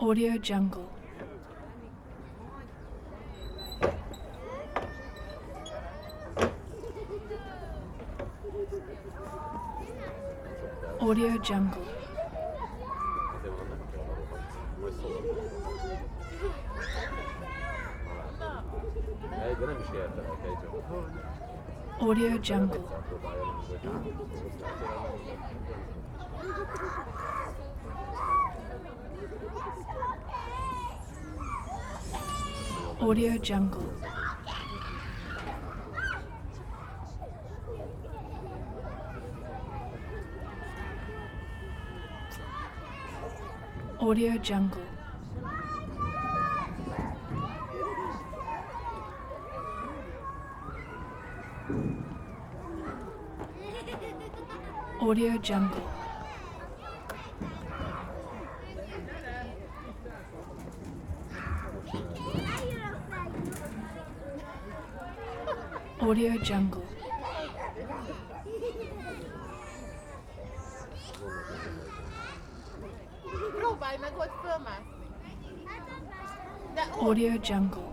Audio Jungle. Audio Jungle. Audio Jungle. Audio Jungle. Audio Jungle. Audio Jungle. Audio Jungle. Provai, mas gostou, Márcio. Audio Jungle.